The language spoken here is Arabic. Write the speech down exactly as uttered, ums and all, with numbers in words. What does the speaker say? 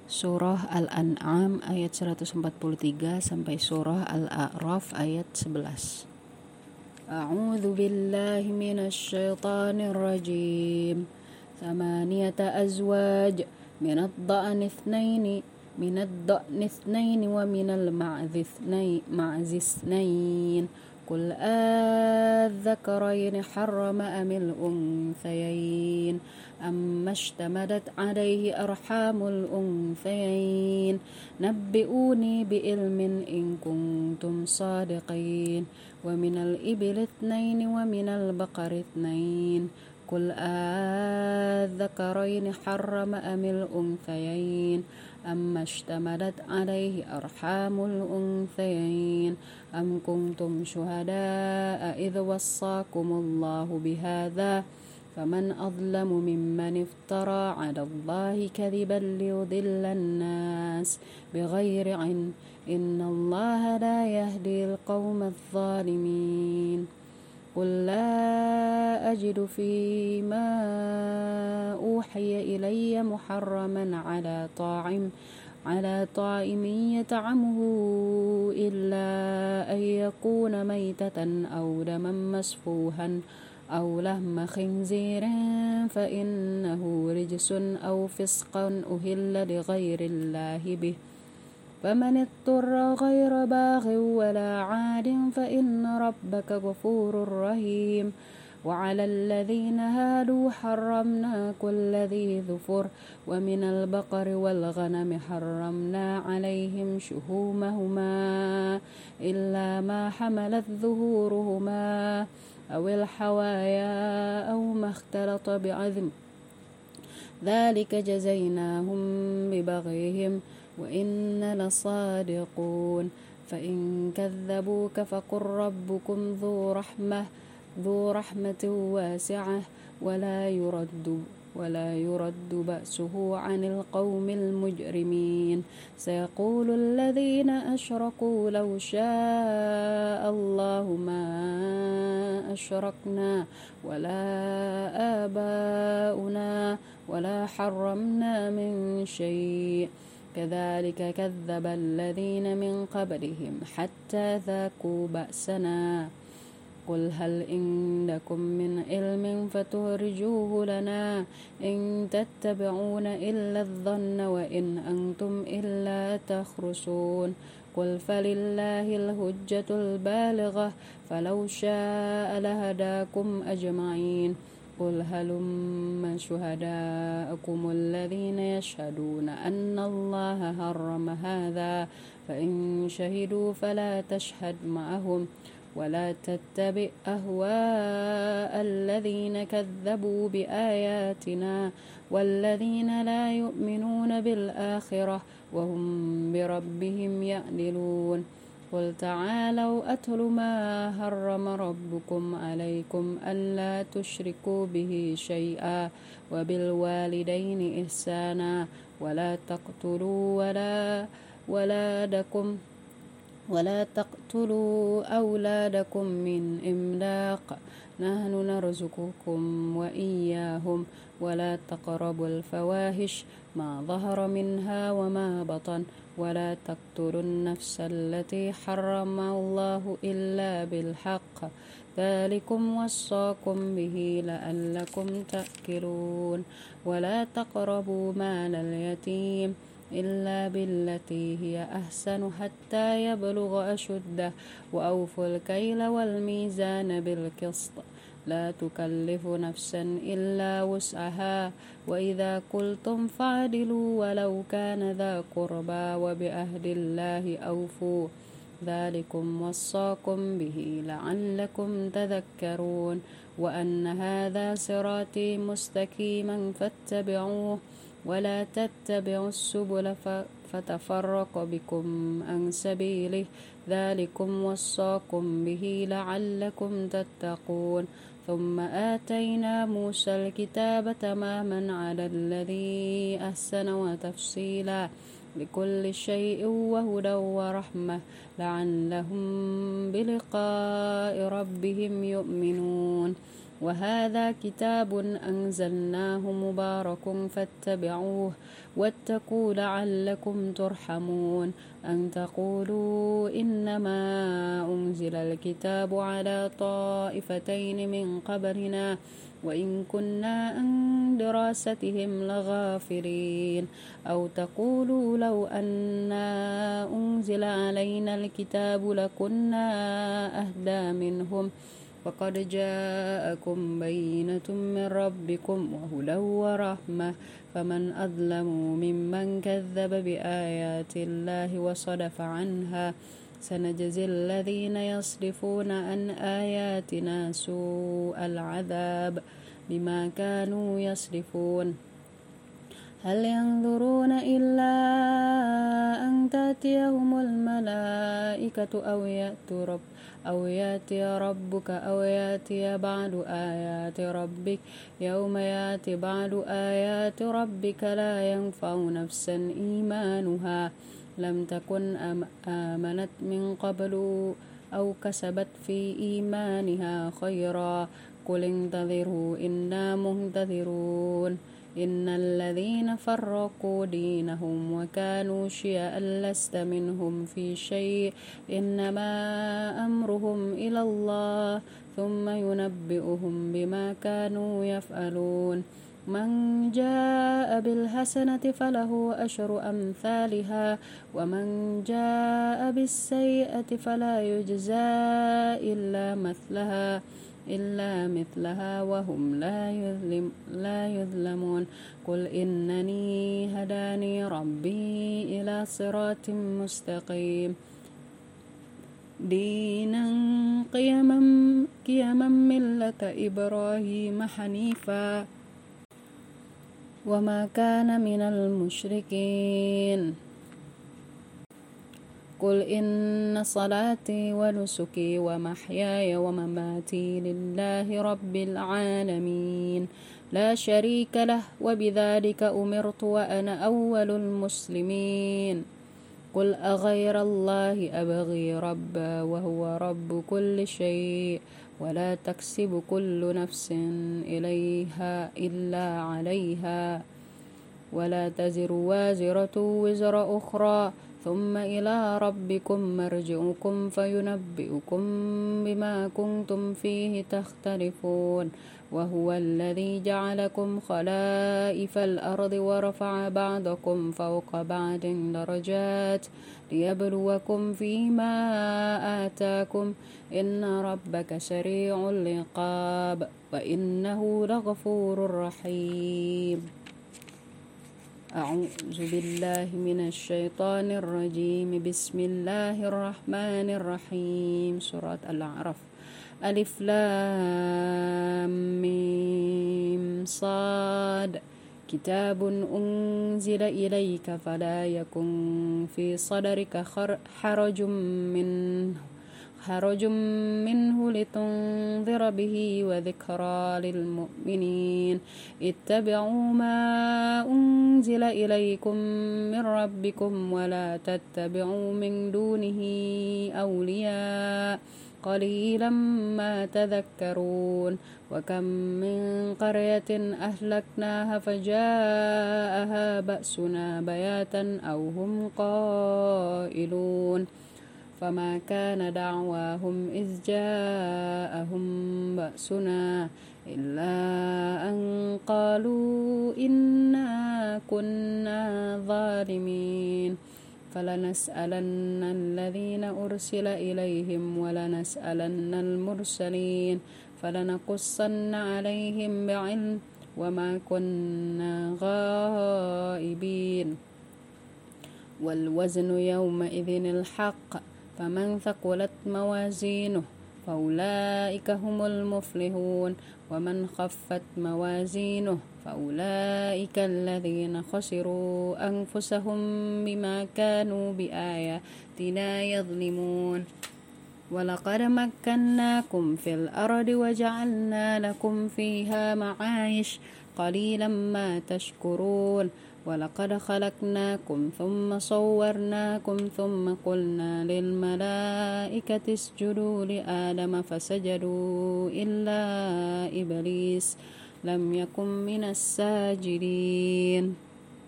Surah Al-An'am ayat seratus empat puluh tiga sampai surah Al-A'raf ayat sebelas. A'udzu billahi minasy syaithanir rajim. Thamaniyata azwaj minad dha'ni itsnaini minad dha'ni itsnaini wa minal ma'zi itsnaini ma'zi itsnain. Qul adh-dhakarayni harrama amil unthayain أما اشتملت عليه أرحام الأنثيين نبئوني بعلم إن كنتم صادقين ومن الإبل اثنين ومن البقر اثنين قل أذكرين حرم أم الأنثيين أما اشتملت عليه أرحام الأنثيين أم كنتم شهداء إذ وصاكم الله بهذا فمن أظلم ممن افترى على الله كذبا ليضل الناس بغير علم إن الله لا يهدي القوم الظالمين قل لا أجد فيما أوحي إلي محرما على طاعم على طاعم يطعمه إلا أن يكون ميتة أو دما مسفوحا أو لحم خنزير فإنه رجس أو فسقا أهل لغير الله به فمن اضطر غير باغ ولا عاد فإن ربك غفور رحيم وعلى الذين هادوا حرمنا كل ذي ظفر ومن البقر والغنم حرمنا عليهم شحومهما إلا ما حملت ظهورهما أو الحوايا أو ما اختلط بعظم ذلك جزيناهم ببغيهم وإنا لصادقون فإن كذبوك فقل ربكم ذو رحمة ذو رحمة واسعة ولا يرد ولا يرد بأسه عن القوم المجرمين سيقول الذين أشركوا لو شاء الله ما أشركنا ولا آباؤنا ولا حرمنا من شيء كذلك كذب الذين من قبلهم حتى ذاقوا بأسنا قل هل عندكم من علم فتخرجوه لنا إن تتبعون إلا الظن وإن أنتم إلا تخرصون قل فلله الحجة البالغة فلو شاء لهداكم أجمعين قل هلم شهداءكم الذين يشهدون أن الله حرم هذا فإن شهدوا فلا تشهد معهم ولا تتبع أهواء الذين كذبوا بآياتنا والذين لا يؤمنون بالآخرة وهم بربهم يعدلون قل تعالوا أتل ما حرم ربكم عليكم ألا تشركوا به شيئا وبالوالدين إحسانا ولا تقتلوا ولا ولادكم ولا تقتلوا أولادكم من إملاق نحن نرزقكم وإياهم ولا تقربوا الفواحش ما ظهر منها وما بطن ولا تقتلوا النفس التي حرم الله إلا بالحق ذلكم وصاكم به لعلكم تأكلون ولا تقربوا مال اليتيم إلا بالتي هي أحسن حتى يبلغ أشده وأوفوا الكيل والميزان بالقسط لا تكلف نفسا إلا وسعها وإذا قلتم فاعدلوا ولو كان ذا قربى وبعهد الله أوفوا ذلكم وصاكم به لعلكم تذكرون وأن هذا صراطي مستقيما فاتبعوه ولا تتبعوا السبل فتفرق بكم عن سبيله ذلكم وصاكم به لعلكم تتقون ثم آتينا موسى الكتاب تماما على الذي أحسن وتفصيلا لكل شيء وهدى ورحمة لعلهم بلقاء ربهم يؤمنون وهذا كتاب أنزلناه مبارك فاتبعوه واتقوا لعلكم ترحمون أن تقولوا إنما أنزل الكتاب على طائفتين من قبلنا وإن كنا عن دراستهم لغافلين أو تقولوا لو أنا أنزل علينا الكتاب لكنا أهدى منهم فقد جاءكم بينة من ربكم وهدى ورحمة فمن أظلم ممن كذب بآيات الله وصدف عنها سنجزي الذين يصرفون عن آياتنا سوء العذاب بما كانوا يصرفون هل ينظرون إلا أن تأتيهم الملائكة أو يأتي رب أو يأتي ربك أو يأتي بعض آيات ربك يوم يأتي بعض آيات ربك لا ينفع نفسا إيمانها لم تكن آمنت من قبل أو كسبت في إيمانها خيرا قل انتظروا إنا منتظرون إن الذين فرقوا دينهم وكانوا شيعا لست منهم في شيء إنما أمرهم إلى الله ثم ينبئهم بما كانوا يفعلون من جاء بالحسنة فله أشر أمثالها ومن جاء بالسيئة فلا يجزى إلا مثلها إلا مثلها وهم لا يظلم لا يظلمون قل إنني هداني ربي إلى صراط مستقيم دينا قيما قيما ملة إبراهيم حنيفا وما كان من المشركين قل إن صلاتي ونسكي ومحياي ومماتي لله رب العالمين لا شريك له وبذلك أمرت وأنا أول المسلمين قل أغير الله أبغي ربا وهو رب كل شيء ولا تكسب كل نفس إليها إلا عليها ولا تزر وازرة وزر أخرى ثم إلى ربكم مرجعكم فينبئكم بما كنتم فيه تختلفون وهو الذي جعلكم خلائف الأرض ورفع بعضكم فوق بعض درجات ليبلوكم فيما آتاكم إن ربك سريع العقاب وإنه لغفور رحيم أعوذ بالله من الشيطان الرجيم بسم الله الرحمن الرحيم سورة الأعراف ألف لام ميم صاد كتاب أنزل إليك فلا يكن في صدرك حرج منه حرج منه لتنذر به وذكرى للمؤمنين اتبعوا ما أنزل إليكم من ربكم ولا تتبعوا من دونه أولياء قليلا ما تذكرون وكم من قرية أهلكناها فجاءها بأسنا بياتا أو هم قائلون فما كان دعواهم إذ جاءهم بأسنا إلا أن قالوا إنا كنا ظالمين فلنسألن الذين أرسل إليهم ولنسألن المرسلين فلنقصن عليهم بعلم وما كنا غائبين والوزن يومئذ الحق فمن ثقلت موازينه فأولئك هم المفلحون ومن خفت موازينه فأولئك الذين خسروا أنفسهم بما كانوا بآياتنا يظلمون ولقد مكناكم في الأرض وجعلنا لكم فيها معايش قليلا ما تشكرون ولقد خلقناكم ثم صورناكم ثم قلنا للملائكة اسجدوا لآدم فسجدوا إلا إبليس لم يكن من الساجدين